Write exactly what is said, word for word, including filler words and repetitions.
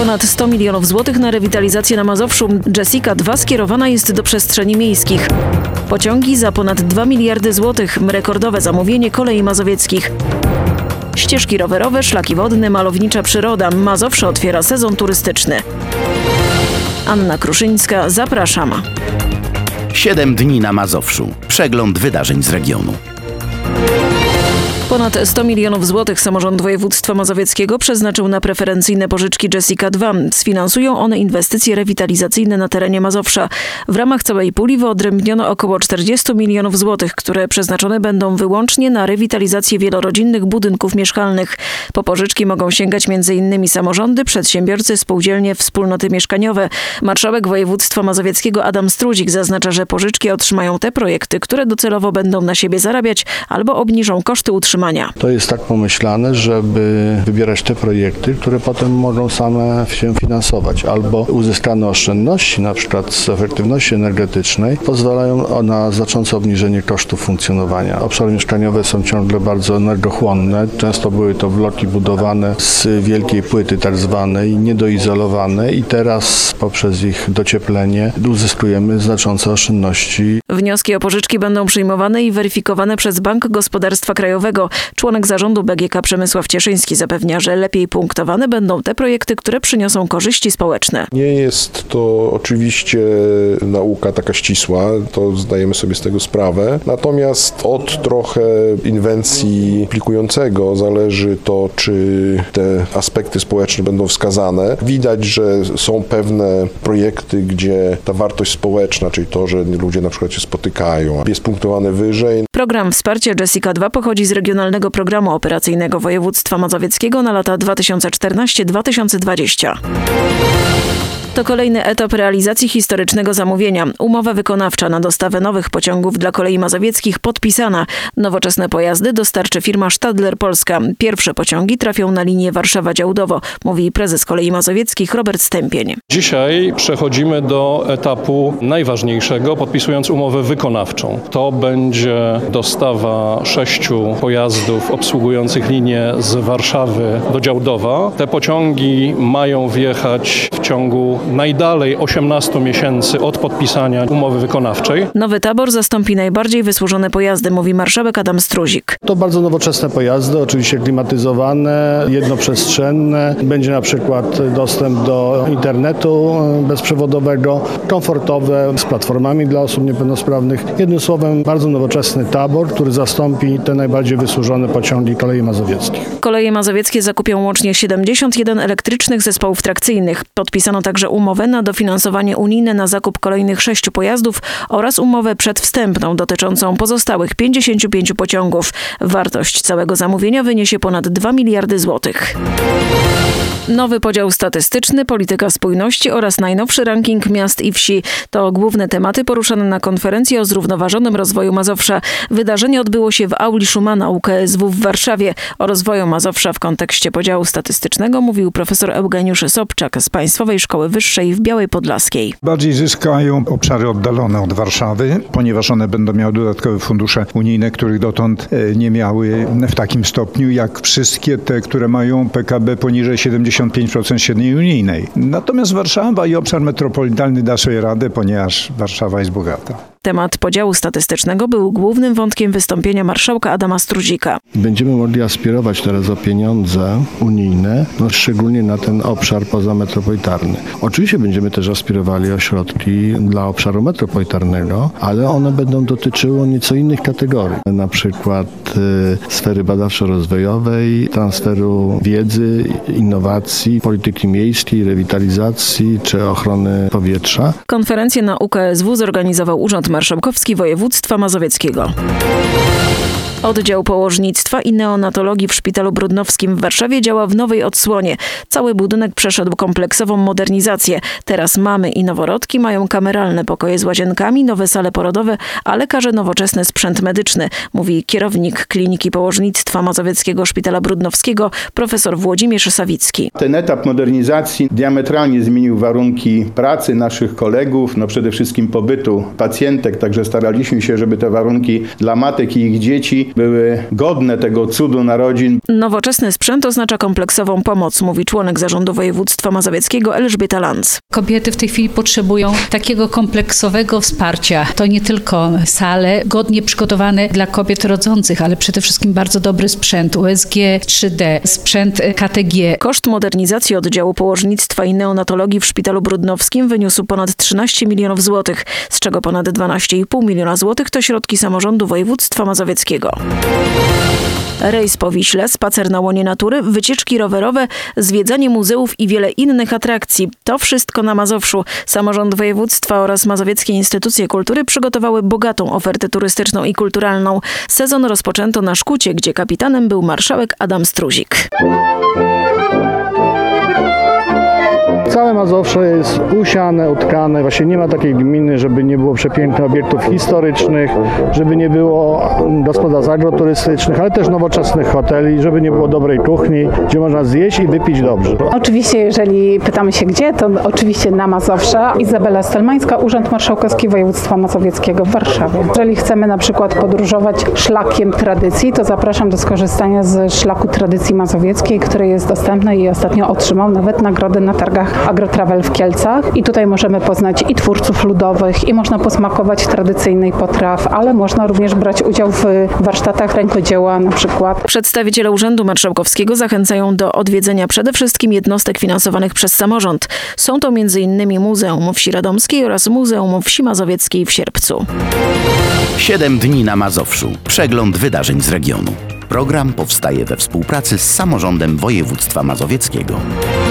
Ponad sto milionów złotych na rewitalizację na Mazowszu. Jessica dwa skierowana jest do przestrzeni miejskich. Pociągi za ponad dwa miliardy złotych. Rekordowe zamówienie Kolei Mazowieckich. Ścieżki rowerowe, szlaki wodne, malownicza przyroda. Mazowsze otwiera sezon turystyczny. Anna Kruszyńska, zapraszam. Siedem dni na Mazowszu. Przegląd wydarzeń z regionu. Ponad sto milionów złotych samorząd województwa mazowieckiego przeznaczył na preferencyjne pożyczki Jessica dwa. Sfinansują one inwestycje rewitalizacyjne na terenie Mazowsza. W ramach całej puli wyodrębniono około czterdzieści milionów złotych, które przeznaczone będą wyłącznie na rewitalizację wielorodzinnych budynków mieszkalnych. Po pożyczki mogą sięgać m.in. samorządy, przedsiębiorcy, spółdzielnie, wspólnoty mieszkaniowe. Marszałek województwa mazowieckiego Adam Struzik zaznacza, że pożyczki otrzymają te projekty, które docelowo będą na siebie zarabiać albo obniżą koszty utrzymania. To jest tak pomyślane, żeby wybierać te projekty, które potem mogą same się finansować, albo uzyskane oszczędności, na przykład z efektywności energetycznej, pozwalają na znaczące obniżenie kosztów funkcjonowania. Obszary mieszkaniowe są ciągle bardzo energochłonne. Często były to bloki budowane z wielkiej płyty tak zwanej, niedoizolowane i teraz poprzez ich docieplenie uzyskujemy znaczące oszczędności. Wnioski o pożyczki będą przyjmowane i weryfikowane przez Bank Gospodarstwa Krajowego. Członek zarządu B G K Przemysław Cieszyński zapewnia, że lepiej punktowane będą te projekty, które przyniosą korzyści społeczne. Nie jest to oczywiście nauka taka ścisła, to zdajemy sobie z tego sprawę. Natomiast od trochę inwencji implikującego zależy to, czy te aspekty społeczne będą wskazane. Widać, że są pewne projekty, gdzie ta wartość społeczna, czyli to, że ludzie na przykład się spotykają, jest punktowane wyżej. Program wsparcia Jessica dwa pochodzi z Regionalnego Programu Operacyjnego Województwa Mazowieckiego na lata dwa tysiące czternasty do dwa tysiące dwudziestego. To kolejny etap realizacji historycznego zamówienia. Umowa wykonawcza na dostawę nowych pociągów dla Kolei Mazowieckich podpisana. Nowoczesne pojazdy dostarczy firma Stadler Polska. Pierwsze pociągi trafią na linię Warszawa-Działdowo, mówi prezes Kolei Mazowieckich Robert Stępień. Dzisiaj przechodzimy do etapu najważniejszego, podpisując umowę wykonawczą. To będzie dostawa sześciu pojazdów obsługujących linię z Warszawy do Działdowa. Te pociągi mają wjechać w ciągu najdalej osiemnastu miesięcy od podpisania umowy wykonawczej. Nowy tabor zastąpi najbardziej wysłużone pojazdy, mówi marszałek Adam Struzik. To bardzo nowoczesne pojazdy, oczywiście klimatyzowane, jednoprzestrzenne. Będzie na przykład dostęp do internetu bezprzewodowego, komfortowe, z platformami dla osób niepełnosprawnych. Jednym słowem, bardzo nowoczesny tabor, który zastąpi te najbardziej wysłużone pociągi Kolei Mazowieckich. Koleje mazowieckie zakupią łącznie siedemdziesiąt jeden elektrycznych zespołów trakcyjnych. Podpisano także umowę na dofinansowanie unijne na zakup kolejnych sześciu pojazdów oraz umowę przedwstępną dotyczącą pozostałych pięćdziesięciu pięciu pociągów. Wartość całego zamówienia wyniesie ponad dwa miliardy złotych. Nowy podział statystyczny, polityka spójności oraz najnowszy ranking miast i wsi. To główne tematy poruszane na konferencji o zrównoważonym rozwoju Mazowsza. Wydarzenie odbyło się w auli Szumana U K S W w Warszawie. O rozwoju Mazowsza w kontekście podziału statystycznego mówił profesor Eugeniusz Sobczak z Państwowej Szkoły Wyższej w Białej Podlaskiej. Bardziej zyskają obszary oddalone od Warszawy, ponieważ one będą miały dodatkowe fundusze unijne, których dotąd nie miały w takim stopniu, jak wszystkie te, które mają P K B poniżej siedemdziesiąt pięć procent średniej unijnej. Natomiast Warszawa i obszar metropolitalny da sobie radę, ponieważ Warszawa jest bogata. Temat podziału statystycznego był głównym wątkiem wystąpienia marszałka Adama Struzika. Będziemy mogli aspirować teraz o pieniądze unijne, no szczególnie na ten obszar pozametropolitarny. Oczywiście będziemy też aspirowali o środki dla obszaru metropolitarnego, ale one będą dotyczyły nieco innych kategorii. Na przykład y, sfery badawczo-rozwojowej, transferu wiedzy, innowacji, polityki miejskiej, rewitalizacji czy ochrony powietrza. Konferencję na U K S W zorganizował Urząd Marszałkowski Województwa Mazowieckiego. Oddział położnictwa i neonatologii w Szpitalu Brudnowskim w Warszawie działa w nowej odsłonie. Cały budynek przeszedł kompleksową modernizację. Teraz mamy i noworodki mają kameralne pokoje z łazienkami, nowe sale porodowe, a lekarze nowoczesny sprzęt medyczny, mówi kierownik Kliniki Położnictwa Mazowieckiego Szpitala Brudnowskiego profesor Włodzimierz Sawicki. Ten etap modernizacji diametralnie zmienił warunki pracy naszych kolegów, no przede wszystkim pobytu pacjentek, także staraliśmy się, żeby te warunki dla matek i ich dzieci były godne tego cudu narodzin. Nowoczesny sprzęt oznacza kompleksową pomoc, mówi członek zarządu województwa mazowieckiego Elżbieta Lanz. Kobiety w tej chwili potrzebują takiego kompleksowego wsparcia. To nie tylko sale godnie przygotowane dla kobiet rodzących, ale przede wszystkim bardzo dobry sprzęt U S G trzy D, sprzęt K T G. Koszt modernizacji oddziału położnictwa i neonatologii w Szpitalu Brudnowskim wyniósł ponad trzynaście milionów złotych, z czego ponad dwanaście i pół miliona złotych to środki samorządu województwa mazowieckiego. Rejs po Wiśle, spacer na łonie natury, wycieczki rowerowe, zwiedzanie muzeów i wiele innych atrakcji. To wszystko na Mazowszu. Samorząd województwa oraz mazowieckie instytucje kultury przygotowały bogatą ofertę turystyczną i kulturalną. Sezon rozpoczęto na Szkucie, gdzie kapitanem był marszałek Adam Struzik. Całe Mazowsze jest usiane, utkane. Właśnie nie ma takiej gminy, żeby nie było przepięknych obiektów historycznych, żeby nie było gospodarstw agroturystycznych, ale też nowoczesnych hoteli, żeby nie było dobrej kuchni, gdzie można zjeść i wypić dobrze. Oczywiście, jeżeli pytamy się gdzie, to oczywiście na Mazowsze. Izabela Stelmańska, Urząd Marszałkowski Województwa Mazowieckiego w Warszawie. Jeżeli chcemy na przykład podróżować szlakiem tradycji, to zapraszam do skorzystania z szlaku tradycji mazowieckiej, który jest dostępny i ostatnio otrzymał nawet nagrodę na targach Agrotravel w Kielcach. I tutaj możemy poznać i twórców ludowych, i można posmakować tradycyjnych potraw, ale można również brać udział w warsztatach rękodzieła na przykład. Przedstawiciele Urzędu Marszałkowskiego zachęcają do odwiedzenia przede wszystkim jednostek finansowanych przez samorząd. Są to między innymi Muzeum Wsi Radomskiej oraz Muzeum Wsi Mazowieckiej w Sierpcu. Siedem dni na Mazowszu. Przegląd wydarzeń z regionu. Program powstaje we współpracy z samorządem województwa mazowieckiego.